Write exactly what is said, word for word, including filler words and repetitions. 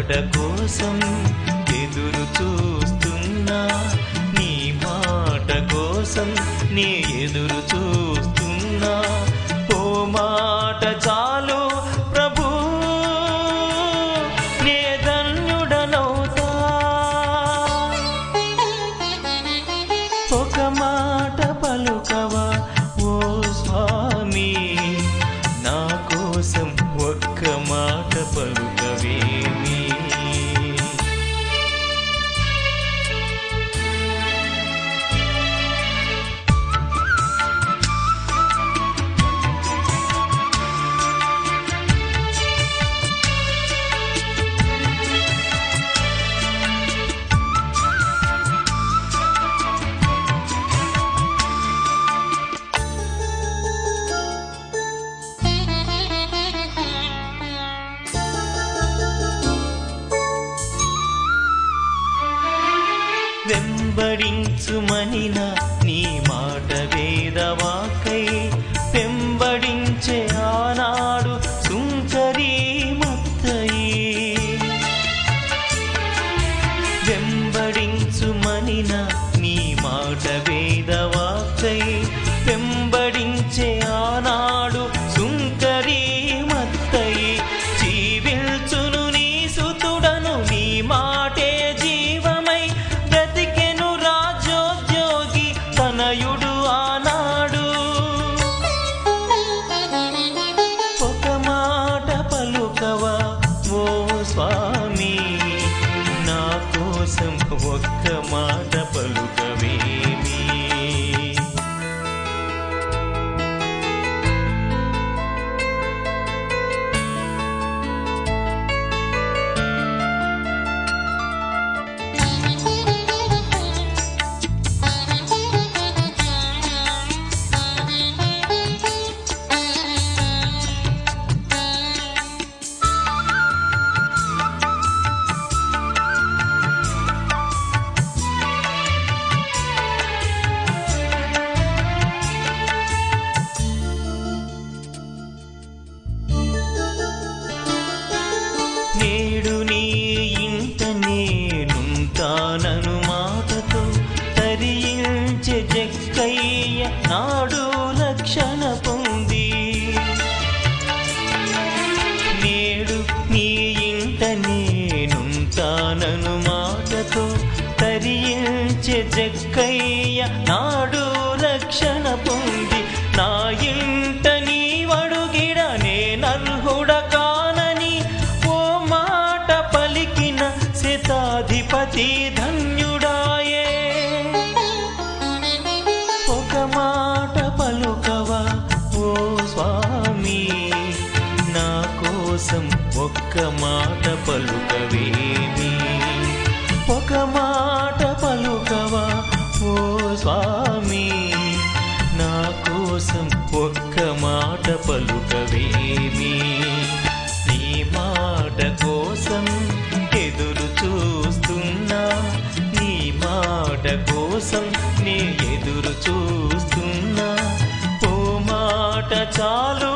మాట కోసం ఎదురు చూస్తున్నా, నీ మాట కోసం నీ ఎదురు చూస్తున్నా. ఓ మాట చాలు ప్రభు, నే ధన్యుడనవుతా. ఒక మాట పలుకవా ఓ స్వామి, నా కోసం ఒక్క మాట పలుకవేమి. వెంబడించుమనిన నీ మాట వేదవాకై, వెంబడించే ఆనాడు సుంకరీ మత్తయి. వెంబడించుమనిన నీ మాట వేదవాకై, వెంబడించే ఆనాడు సుంకరీ మత్తయి. జీవిల్చును నీ సుతుడను, నీ మాటే జీవమై బ్రతికెను రాజోద్యోగి తనయుడు ఆనాడు. ఒక మాట పలుకవా ఓ స్వామి, నా కోసం ఒక్క మాట పలుకవేమి. నేడు నీ ఇంట నేనుంటానను మాటతో తరించే జక్కయ్య నాడు రక్షణ పొంది. నేడు నీ ఇంట నేనుంటానను మాటతో తరించే జక్కయ్య నాడు రక్షణ పొంది. నా ఇంట నీ వడుగిడ నేనర్హుడ కానని ఓ మాట పలికిన శతాధిపతి ధన్యుడాయే. ఒక మాట పలుకవా ఓ స్వామి, నా కోసం ఒక్క మాట పలుకవేమి. ఒక మాట పలుకవా ఓ స్వామి, నా కోసం ఒక్క మాట పలుకవేమి. నీ మాట కోసం ఎదురు చూస్తున్నా, నీ మాట కోసం నే ఎదురు చూస్తున్నా. ఓ మాట చాలు